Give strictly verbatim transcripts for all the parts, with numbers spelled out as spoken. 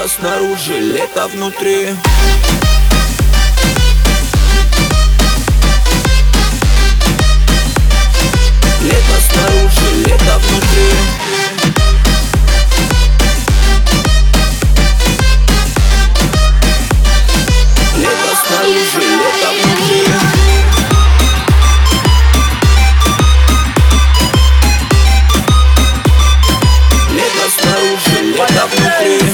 снаружи, лето внутри. Лето снаружи, лето внутри. Лето снаружи, лето внутри. Лето снаружи, лето внутри.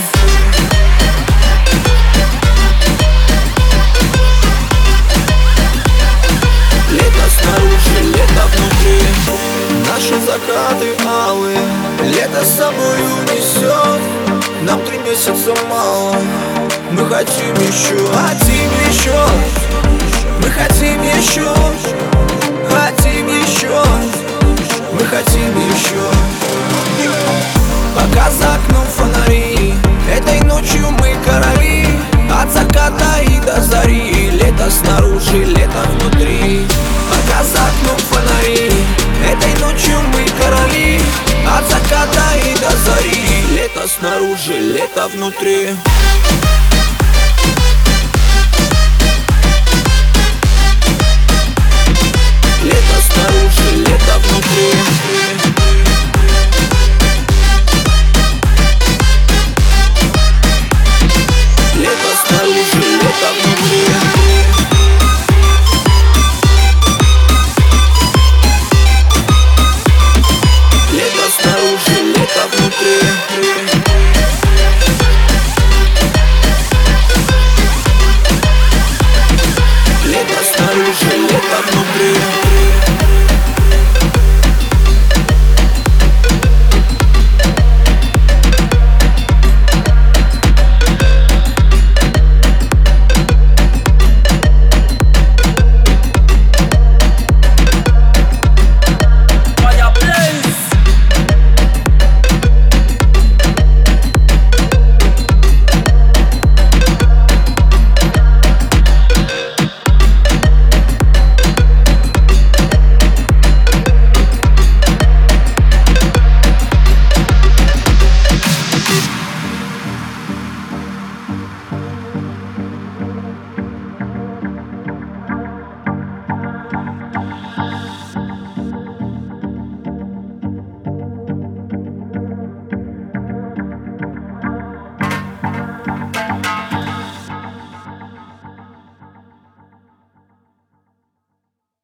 Лето снаружи, лето внутри. Наши закаты алые лето с собой унесет. Нам три месяца мало, мы хотим еще, хотим еще. Мы хотим еще, хотим еще. Мы хотим еще. Пока за окном фонари, этой ночью мы короли. От заката и до зари, лето снаружи, лето внутри. Пока за окном фонари, этой ночью мы короли. От заката и до зари, лето снаружи, лето внутри.